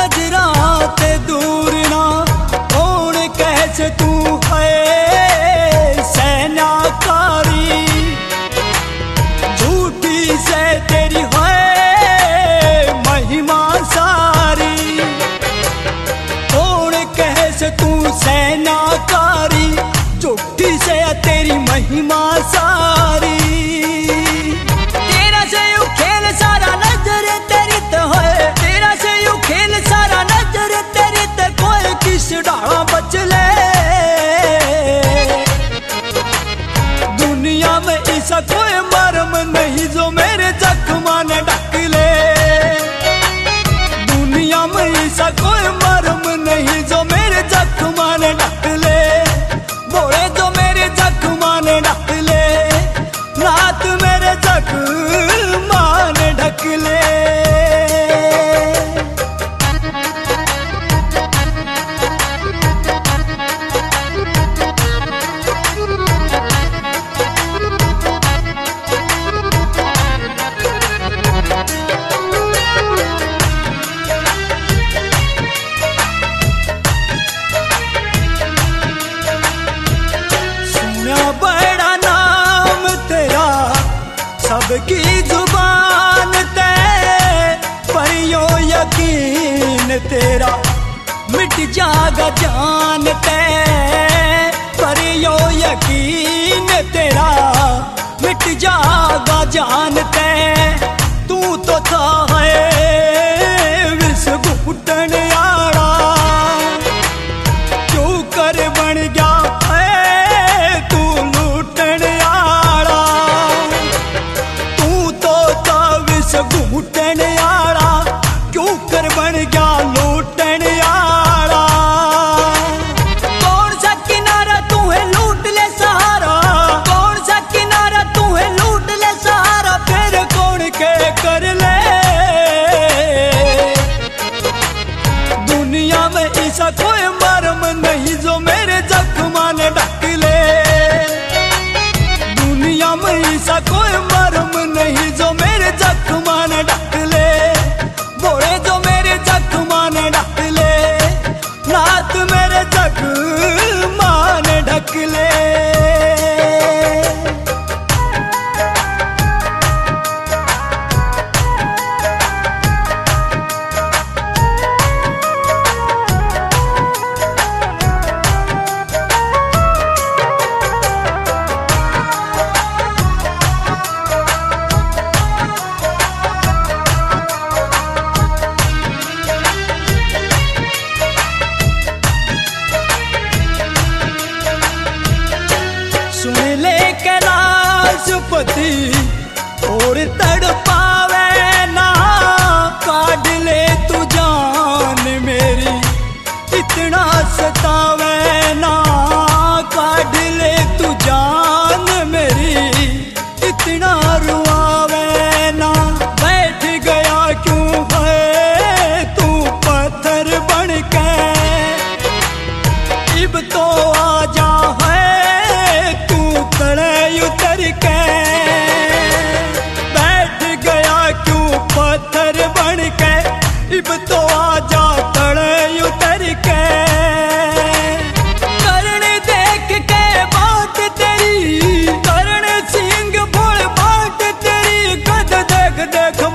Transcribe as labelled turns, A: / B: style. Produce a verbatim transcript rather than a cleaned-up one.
A: नजरां ते दूर ना कौन कैसे तू है सैनाकारी, झूठी से तेरी है महिमा सारी। कौन कैसे तू सैनाकारी, झूठी से तेरी महिमा सारी। तेरा से यू खेल सारा नजर तेरी तो है, तेरा से यू खेल सारा नजर तेरी तो कोई किस डाला बच ले। दुनिया में ऐसा कोई मरम नहीं जो मेरे जख्मा ने ढक ले। दुनिया में ऐसा कोई मरम नहीं जो मेरे जख्मा ने ढक ले। बोले जो मेरे जख्मा ने ढक ले, रात मेरे जख्मा ने ढक ले। बड़ा नाम तेरा सबकी जुबान ते, पर यो यकीन तेरा मिट जागा जान ते। पर यो यकीन तेरा मिट जागा जान ते। तू तो था है विष घुटन आड़ा, क्यों कर बन गया घुटन आड़ा, क्यों कर बन गया लूटन आड़ा। कौन सा किनारा तू है लूट ले सहारा, कौन सा किनारा तू है लूट ले सहारा, फिर कौन के कर ले। दुनिया में ऐसा कोई मरम नहीं जो मेरे जख्मा ने ढक ले। दुनिया में ऐसा कोई मरम नहीं जो मेरे जख्मा ने ढक ले। बोले जो मेरे जख्मा ने ढक ले, रात मेरे जख्मा ने ढक ले। सुन ले कैलाशपति और तड़पावे ना, काढ़ ले तू जान मेरी इतना सतावे ना। काढ़ ले तू जान मेरी इतना रुआवे ना। बैठ गया क्यों है तू पत्थर बन के, इब तो आजा है तड़े उतर के। बैठ गया क्यों पत्थर बन के, इब तो आजा तड़े उतर के। करण देख के बात तेरी, करण सिंह बोल बात तेरी, कद देख देख